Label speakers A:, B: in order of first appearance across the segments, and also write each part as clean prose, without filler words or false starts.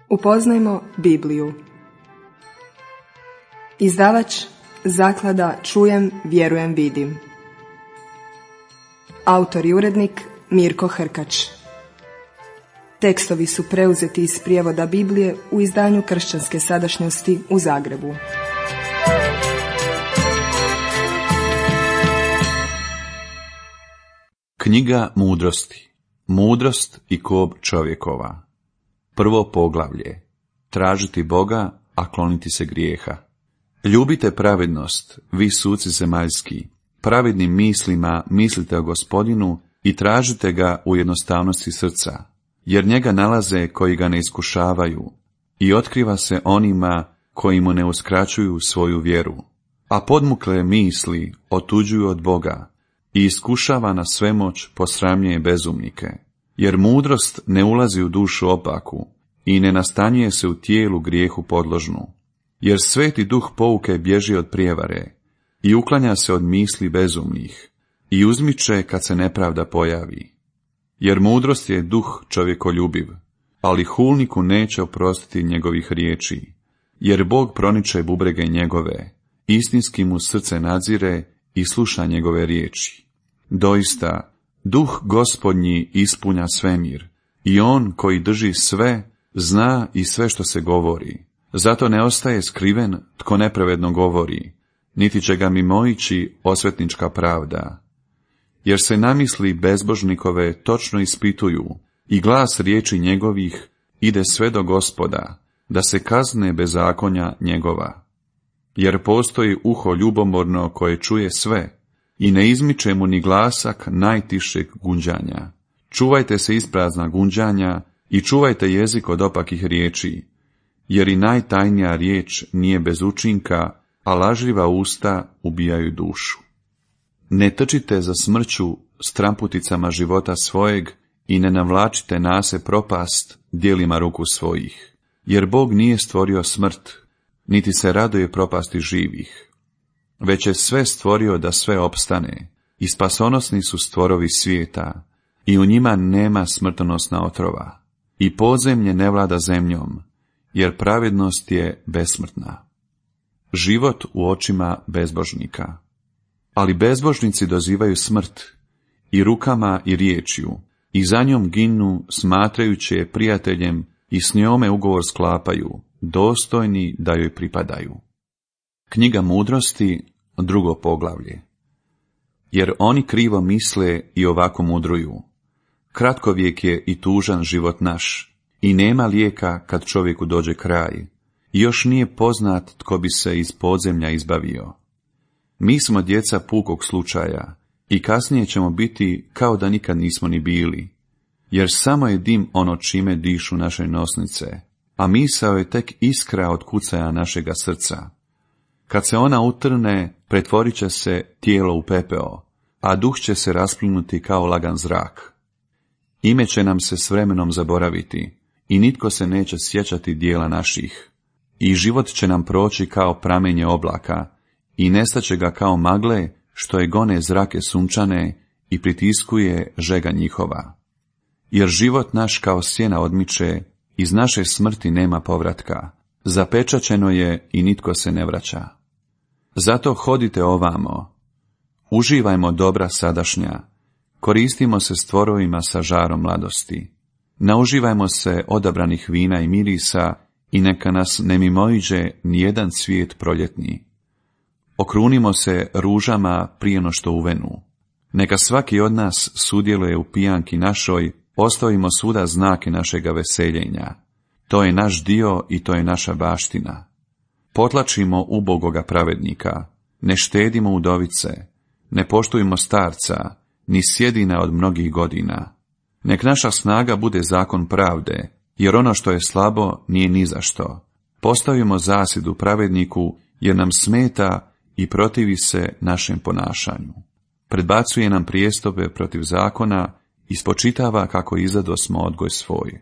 A: Upoznajmo Bibliju. Izdavač Zaklada Čujem, vjerujem, vidim. Autor i urednik Mirko Hrkač. Tekstovi su preuzeti iz prijevoda Biblije u izdanju Kršćanske sadašnjosti u Zagrebu.
B: Knjiga Mudrosti. Mudrost i kob čovjekova. Prvo poglavlje. Tražiti Boga, a kloniti se grijeha. Ljubite pravednost, vi suci zemaljski. Pravednim mislima mislite o Gospodinu i tražite ga u jednostavnosti srca, jer njega nalaze koji ga ne iskušavaju i otkriva se onima koji mu ne uskraćuju svoju vjeru. A podmukle misli otuđuju od Boga i iskušava na svemoć posramljuje bezumnike. Jer mudrost ne ulazi u dušu opaku i ne nastanjuje se u tijelu grijehu podložnu. Jer sveti duh pouke bježi od prijevare i uklanja se od misli bezumnih i uzmiče kad se nepravda pojavi. Jer mudrost je duh čovjekoljubiv, ali hulniku neće oprostiti njegovih riječi. Jer Bog proniče bubrege njegove, istinski mu srce nadzire i sluša njegove riječi. Doista, duh Gospodnji ispunja svemir i on koji drži sve, zna i sve što se govori. Zato ne ostaje skriven tko nepravedno govori, niti će ga mimoići osvetnička pravda. Jer se namisli bezbožnikove točno ispituju i glas riječi njegovih ide sve do Gospoda, da se kazne bezakonja njegova. Jer postoji uho ljubomorno koje čuje sve i ne izmiče mu ni glasak najtišeg gunđanja. Čuvajte se isprazna gunđanja i čuvajte jezik od opakih riječi, jer i najtajnija riječ nije bez učinka, a lažljiva usta ubijaju dušu. Ne trčite za smrću stramputicama života svojeg i ne navlačite nase propast djelima ruku svojih, jer Bog nije stvorio smrt, niti se raduje propasti živih, već je sve stvorio da sve opstane, i spasonosni su stvorovi svijeta, i u njima nema smrtonosna otrova, i podzemlje ne vlada zemljom, jer pravednost je besmrtna. Život u očima bezbožnika. Ali bezbožnici dozivaju smrt, i rukama i riječju, i za njom ginu smatrajući je prijateljem i s njome ugovor sklapaju, dostojni da joj pripadaju. Knjiga Mudrosti, drugo poglavlje. Jer oni krivo misle i ovako mudruju. Kratkovijek je i tužan život naš, i nema lijeka kad čovjeku dođe kraj, i još nije poznat tko bi se iz podzemlja izbavio. Mi smo djeca pukog slučaja, i kasnije ćemo biti kao da nikad nismo ni bili, jer samo je dim ono čime dišu naše nosnice, a misao je tek iskra od kucaja našega srca. Kad se ona utrne, pretvorit će se tijelo u pepeo, a duh će se rasplinuti kao lagan zrak. Ime će nam se s vremenom zaboraviti, i nitko se neće sjećati dijela naših. I život će nam proći kao pramenje oblaka, i nestaće ga kao magle, što je gone zrake sunčane i pritiskuje žega njihova. Jer život naš kao sjena odmiče, iz naše smrti nema povratka, zapečaćeno je i nitko se ne vraća. Zato hodite ovamo, uživajmo dobra sadašnja, koristimo se stvorovima sa žarom mladosti, nauživajmo se odabranih vina i mirisa i neka nas ne mimoiđe nijedan cvijet proljetni. Okrunimo se ružama prije no što uvenu. Neka svaki od nas sudjeluje u pijanki našoj, ostavimo svuda znake našega veseljenja. To je naš dio i to je naša baština. Potlačimo ubogoga pravednika, ne štedimo udovice, ne poštujmo starca, ni sjedina od mnogih godina. Nek naša snaga bude zakon pravde, jer ono što je slabo nije ni za što. Postavimo zasjedu pravedniku, jer nam smeta i protivi se našem ponašanju. Predbacuje nam prijestupe protiv zakona i spočitava kako izadosmo odgoj svoj.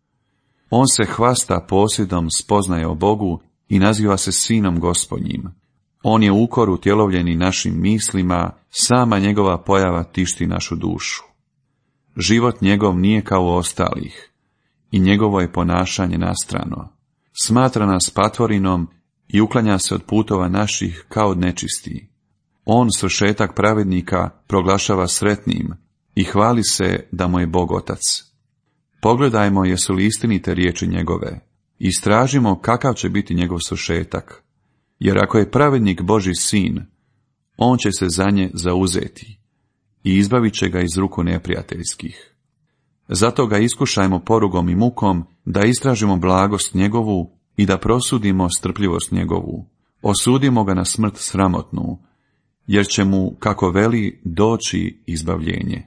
B: On se hvasta posjedom spoznaje o Bogu i naziva se sinom Gospodnjim. On je ukor utjelovljeni našim mislima, sama njegova pojava tišti našu dušu. Život njegov nije kao ostalih, i njegovo je ponašanje nastrano. Smatra nas patvorinom i uklanja se od putova naših kao od nečisti. On svršetak pravednika proglašava sretnim i hvali se da mu je Bog otac. Pogledajmo jesu li istinite riječi njegove. Istražimo kakav će biti njegov svršetak. Jer ako je pravednik Božji sin, on će se za nje zauzeti i izbavit će ga iz ruku neprijateljskih. Zato ga iskušajmo porugom i mukom, da istražimo blagost njegovu i da prosudimo strpljivost njegovu. Osudimo ga na smrt sramotnu, jer će mu, kako veli, doći izbavljenje.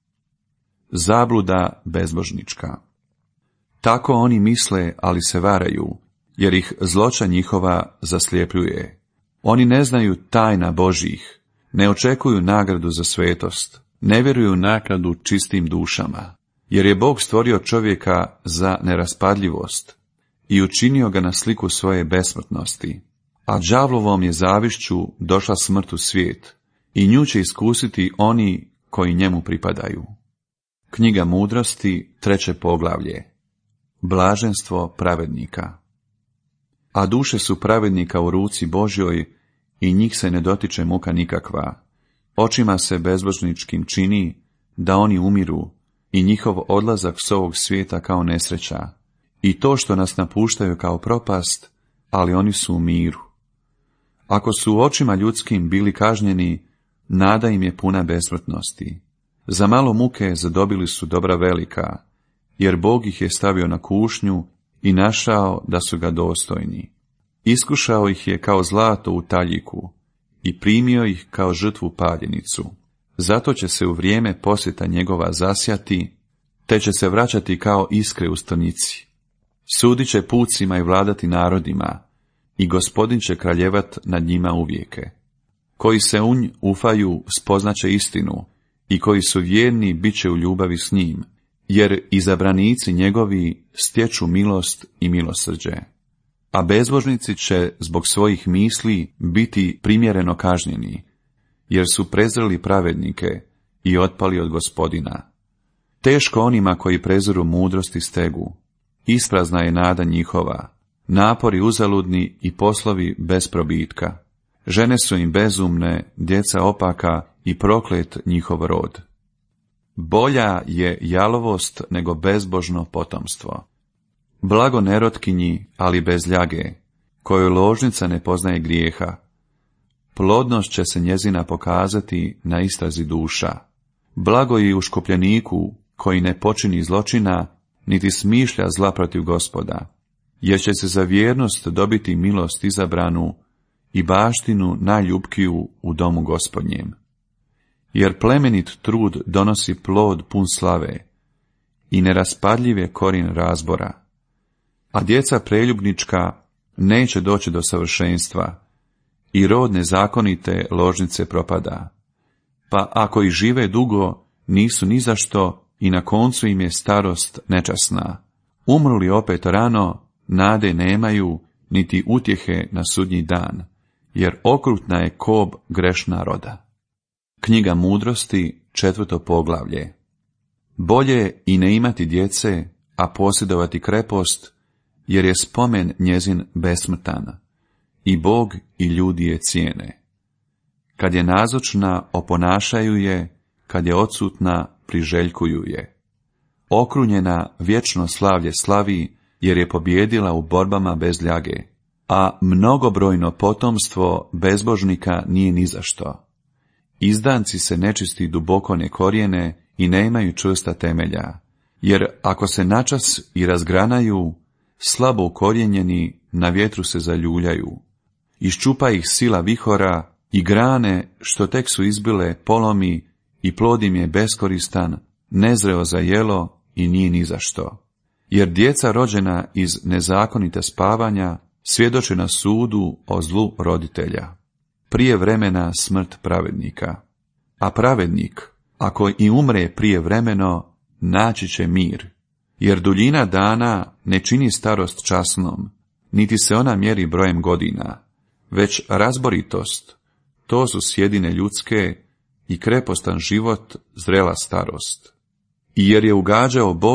B: Zabluda bezbožnička. Tako oni misle, ali se varaju, jer ih zloća njihova zaslijepljuje. Oni ne znaju tajna Božjih, ne očekuju nagradu za svetost, ne vjeruju nakladu čistim dušama, jer je Bog stvorio čovjeka za neraspadljivost i učinio ga na sliku svoje besmrtnosti, a đavlovom je zavišću došla smrt u svijet i nju će iskusiti oni koji njemu pripadaju. Knjiga mudrosti, 3. poglavlje. Blaženstvo pravednika. A duše su pravednika u ruci Božjoj i njih se ne dotiče muka nikakva. Očima se bezbožničkim čini da oni umiru i njihov odlazak s ovog svijeta kao nesreća. I to što nas napuštaju kao propast, ali oni su u miru. Ako su u očima ljudskim bili kažnjeni, nada im je puna besmrtnosti. Za malo muke zadobili su dobra velika, jer Bog ih je stavio na kušnju i našao da su ga dostojni. Iskušao ih je kao zlato u taljiku i primio ih kao žrtvu paljenicu. Zato će se u vrijeme posjeta njegova zasjati, te će se vraćati kao iskre u strnici. Sudit će pucima i vladati narodima, i Gospodin će kraljevat nad njima uvijeke. Koji se u nj ufaju spoznaće istinu, i koji su vjerni bit će u ljubavi s njim, jer izabranici njegovi stječu milost i milosrđe. A bezbožnici će zbog svojih misli biti primjereno kažnjeni, jer su prezreli pravednike i otpali od Gospodina. Teško onima koji preziru mudrost i stegu, isprazna je nada njihova, napori uzaludni i poslovi bez probitka. Žene su im bezumne, djeca opaka i proklet njihov rod. Bolja je jalovost nego bezbožno potomstvo. Blago nerotkinji, ali bez ljage, kojoj ložnica ne poznaje grijeha. Plodnost će se njezina pokazati na istrazi duša. Blago je i uškopljeniku, koji ne počini zločina, niti smišlja zla protiv Gospoda, jer će se za vjernost dobiti milost izabranu i baštinu najljubkiju u domu Gospodnjem. Jer plemenit trud donosi plod pun slave i neraspadljiv je korijen razbora. A djeca preljubnička neće doći do savršenstva i rod nezakonite ložnice propada. Pa ako i žive dugo, nisu ni zašto i na koncu im je starost nečasna. Umru li opet rano, nade nemaju, niti utjehe na sudnji dan, jer okrutna je kob grešna roda. Knjiga mudrosti, 4. poglavlje. Bolje i ne imati djece, a posjedovati krepost, jer je spomen njezin besmrtan, i Bog i ljudi je cijene. Kad je nazočna, oponašaju je, kad je odsutna, priželjkuju je. Okrunjena vječno slavlje slavi, jer je pobjedila u borbama bez ljage, a mnogobrojno potomstvo bezbožnika nije ni za što. Izdanci se nečisti duboko ne korijene i nemaju čvrsta temelja, jer ako se načas i razgranaju, slabo ukorijenjeni na vjetru se zaljuljaju. Iščupa ih sila vihora i grane što tek su izbile polomi i plod im je beskoristan, nezreo za jelo i nije ni za što. Jer djeca rođena iz nezakonite spavanja svjedoče na sudu o zlu roditelja. Prije vremena smrt pravednika. A pravednik, ako i umre prije vremeno, naći će mir. Jer duljina dana ne čini starost časnom, niti se ona mjeri brojem godina, već razboritost, to su sjedine ljudske i krepostan život zrela starost. I jer je ugađao Bogu,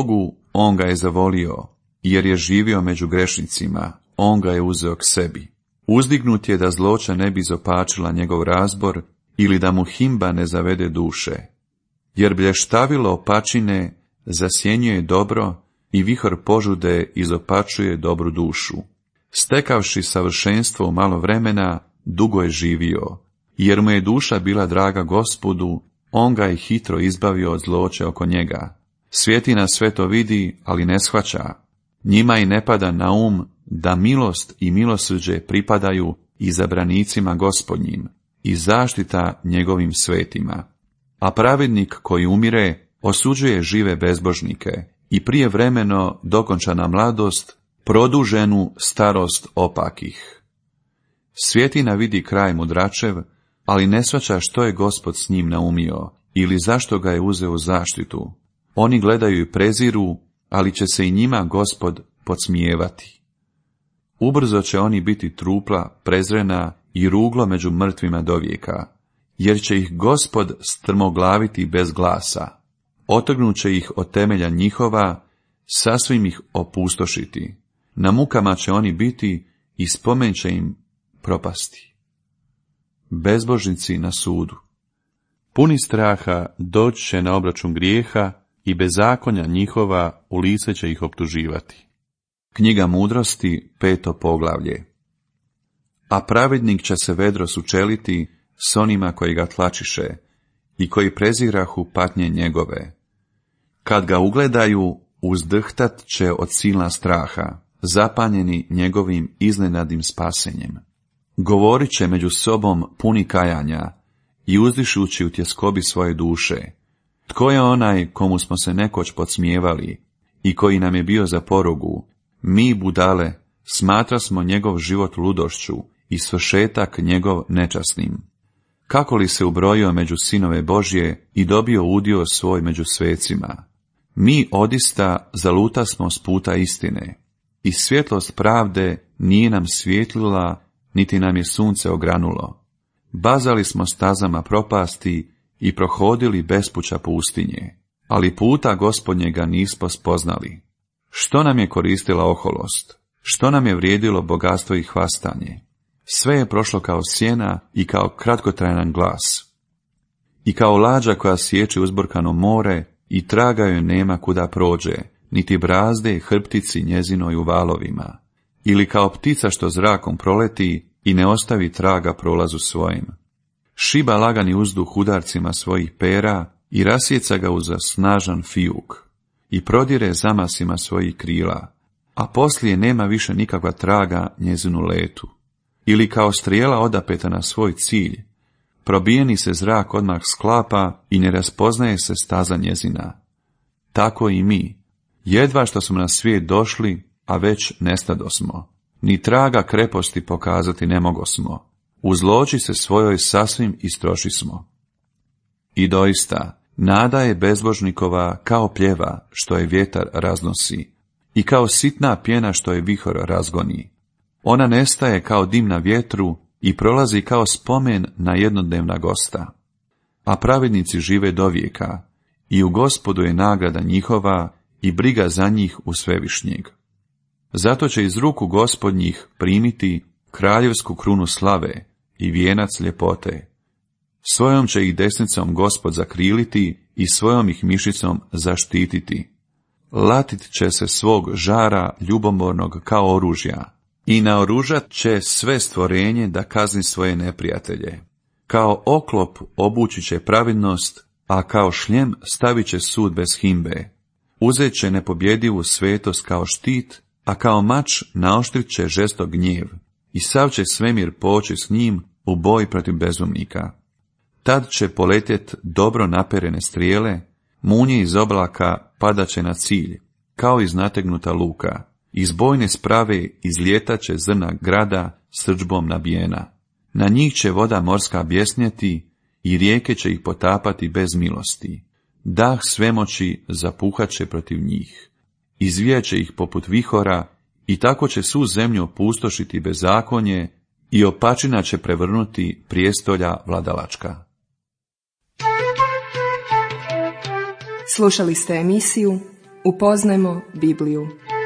B: on ga je zavolio, jer je živio među grešnicima, on ga je uzeo k sebi. Uzdignut je da zloća ne bi zopačila njegov razbor, ili da mu himba ne zavede duše. Jer blještavilo opačine zasjenjuje dobro i vihor požude izopačuje dobru dušu. Stekavši savršenstvo u malo vremena, dugo je živio, jer mu je duša bila draga Gospodu, on ga je hitro izbavio od zloće oko njega. Svjetina sve to vidi, ali ne shvaća. Njima i ne pada na um da milost i milosrđe pripadaju izabranicima Gospodnjim i zaštita njegovim svetima. A pravednik koji umire osuđuje žive bezbožnike i prijevremeno dokončana mladost, produženu starost opakih. Svjetina vidi kraj mudračev, ali ne shvaća što je Gospod s njim naumio ili zašto ga je uzeo u zaštitu. Oni gledaju i preziru, ali će se i njima Gospod podsmijevati. Ubrzo će oni biti trupla, prezrena i ruglo među mrtvima dovijeka, jer će ih Gospod strmoglaviti bez glasa. Otrgnut će ih od temelja njihova, sasvim ih opustošiti. Na mukama će oni biti i spomen će im propasti. Bezbožnici na sudu. Puni straha doći će na obračun grijeha i bezakonja njihova u lice će ih optuživati. Knjiga mudrosti, 5. poglavlje. A pravednik će se vedro sučeliti s onima koji ga tlačiše i koji prezirahu patnje njegove. Kad ga ugledaju, uzdrhtat će od silna straha, zapanjeni njegovim iznenadnim spasenjem. Govorit će među sobom puni kajanja i uzdišući u tjeskobi svoje duše. Tko je onaj komu smo se nekoć podsmijevali i koji nam je bio za porugu? Mi, budale, smatra smo njegov život ludošću i svršetak njegov nečasnim. Kako li se ubrojio među sinove Božje i dobio udio svoj među svecima? Mi odista zaluta smo s puta istine i svjetlost pravde nije nam svjetlila, niti nam je sunce ogranulo. Bazali smo stazama propasti i prohodili bespuća pustinje, ali puta Gospodnjega nismo spoznali. Što nam je koristila oholost? Što nam je vrijedilo bogatstvo i hvastanje? Sve je prošlo kao sjena i kao kratkotrajan glas. I kao lađa koja sječe uzburkano more i traga joj nema kuda prođe, niti brazde hrptici njezinoj u valovima. Ili kao ptica što zrakom proleti i ne ostavi traga prolazu svojim. Šiba lagani uzduh udarcima svojih pera i rasjeca ga uz snažan fijuk i prodire zamasima svojih krila, a poslije nema više nikakva traga njezinu letu. Ili kao strijela odapeta na svoj cilj, probijeni se zrak odmah sklapa i ne raspoznaje se staza njezina. Tako i mi, jedva što smo na svijet došli, a već nestadosmo. Ni traga kreposti pokazati ne mogosmo. U zloći se svojoj sasvim istrošismo. I doista, nada je bezbožnikova kao pljeva što je vjetar raznosi i kao sitna pjena što je vihor razgoni. Ona nestaje kao dim na vjetru i prolazi kao spomen na jednodnevna gosta. A pravednici žive dovijeka i u Gospodu je nagrada njihova i briga za njih u Svevišnjeg. Zato će iz ruku Gospodnjih primiti kraljevsku krunu slave i vijenac ljepote. Svojom će ih desnicom Gospod zakriliti i svojom ih mišicom zaštititi. Latit će se svog žara ljubomornog kao oružja i naoružat će sve stvorenje da kazni svoje neprijatelje. Kao oklop obući će pravednost, a kao šljem stavit će sud bez himbe. Uzet će nepobjedivu svetost kao štit, a kao mač naoštrit će žestok gnjev i sav će svemir poći s njim u boj protiv bezumnika. Tad će poletjet dobro naperene strijele, munje iz oblaka padat će na cilj, kao iz nategnuta luka. Iz bojne sprave izlijetat će zrna grada srdžbom nabijena. Na njih će voda morska bjesnjeti i rijeke će ih potapati bez milosti. Dah svemoći zapuhat će protiv njih. Izvijat će ih poput vihora i tako će svu zemlju opustošiti bezakonje i opačina će prevrnuti prijestolja vladalačka.
A: Slušali ste emisiju Upoznajmo Bibliju.